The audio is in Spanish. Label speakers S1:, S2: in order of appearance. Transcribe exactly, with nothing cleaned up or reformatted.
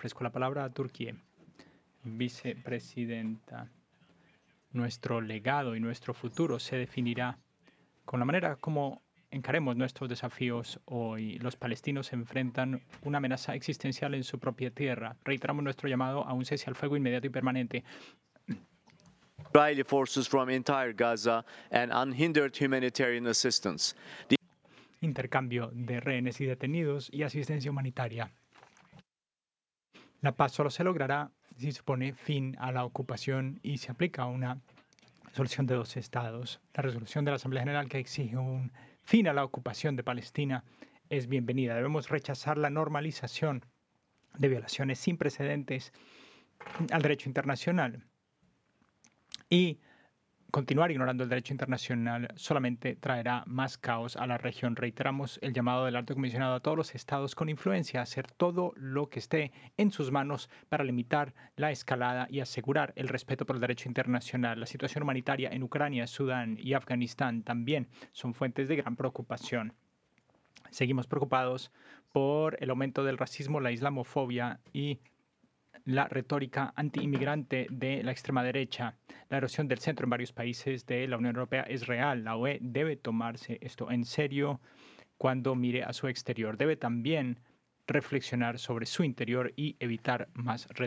S1: ofrezco la palabra a Turquía. Vicepresidenta, nuestro legado y nuestro futuro se definirá con la manera como encaremos nuestros desafíos hoy. Los palestinos enfrentan una amenaza existencial en su propia tierra. Reiteramos nuestro llamado a un cese al fuego inmediato y permanente.
S2: Israeli forces from entire Gaza and unhindered humanitarian assistance. The
S1: Intercambio de rehenes y detenidos y asistencia humanitaria. La paz solo se logrará si se pone fin a la ocupación y se aplica una solución de dos estados. La resolución de la Asamblea General que exige un fin a la ocupación de Palestina es bienvenida. Debemos rechazar la normalización de violaciones sin precedentes al derecho internacional y continuar ignorando el derecho internacional solamente traerá más caos a la región. Reiteramos el llamado del alto comisionado a todos los estados con influencia a hacer todo lo que esté en sus manos para limitar la escalada y asegurar el respeto por el derecho internacional. La situación humanitaria en Ucrania, Sudán y Afganistán también son fuentes de gran preocupación. Seguimos preocupados por el aumento del racismo, la islamofobia y la retórica antiinmigrante de la extrema derecha. La erosión del centro en varios países de la Unión Europea es real. La U E debe tomarse esto en serio cuando mire a su exterior. Debe también reflexionar sobre su interior y evitar más retórica.